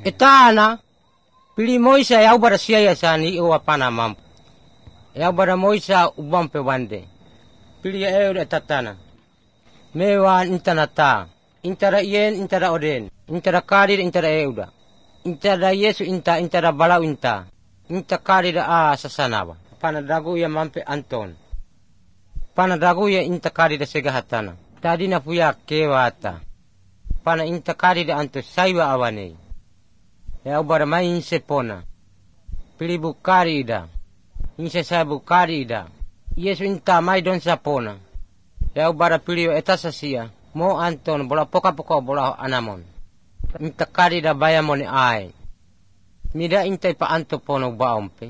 Etana, pili moisa ya ubara siya sani iwa pana mampu. Ya ubara moisa ubampe wande. Pili ya eure tatana. Mewa intanata. Intara ien, intara oden. Intara karir, intara euda. Intara Yesu inta, intara balau inta. Inta karir a sasanawa. Pana dagu ya mampe Anton. Pana dagu ya inta karir segahatana. Tadi na puya kewata. Pana inta karir anto saiwa awane. Ya ubara mai inse pona. Pili bukari ida. Inse saya bukari ida. Yesu inta mai don sapona. Ya ubara pili etasa sia. Mo Anton bola poka bola anamon. Inta kari da bayamone ai. Mida inta ipa anto pono baompe.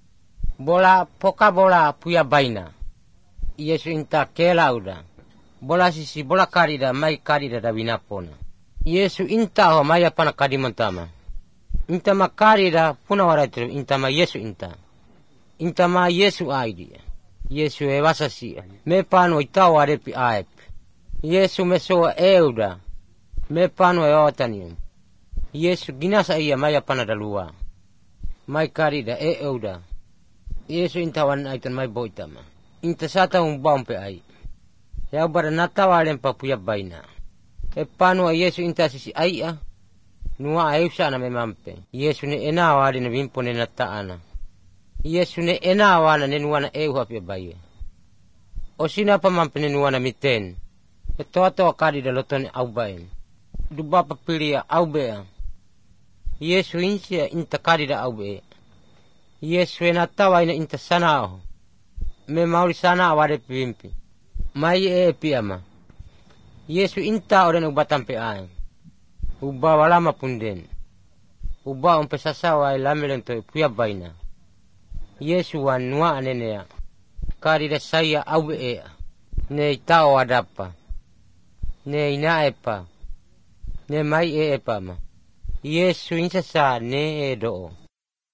Bola poka bola puya baina. Yesu inta kela uda. Bola sisi bola kari da mai kari da winapona. Yesu inta ho maya pana kadimontama. Inta ma kari da puna waratru inta ma Yesu inta. Inta ma Yesu aidi. Yesu e wasasi. Me pano itawa arepi aep. Yesu mesoa euda. Me pano e otanium. Yesu ginasa iya maya pana dalua. Mai karida e euda. Yesu intawan aitan mai boitama. Inta sata baumpe ai. Ya bara natawa lempa puya baina. E pano Yesu inta sisi aia. Nua eusa na memampe. Yesu ne enawa na vimpone na taana. Yesu ne enawa na nenuana euha pia baye. Osina pa mampe nenuana miten. E toa kari da lotone au bain. Dubapa pilia au bea. Yesu insia inta kari da au bea. Yesu enatawa ina inta sana aho. Me mauri sana awade pimpi. Mai piama. Yesu inta oren ubatampe ain. Uba walama punden. Uba umpe sasawa ilamelento puya baina. Yesu wan nua anenea. Kari da saya au bea. Ne itao wadapa. Ne ina epa. Ne mai epa ma. Yesu insa sa ne edo.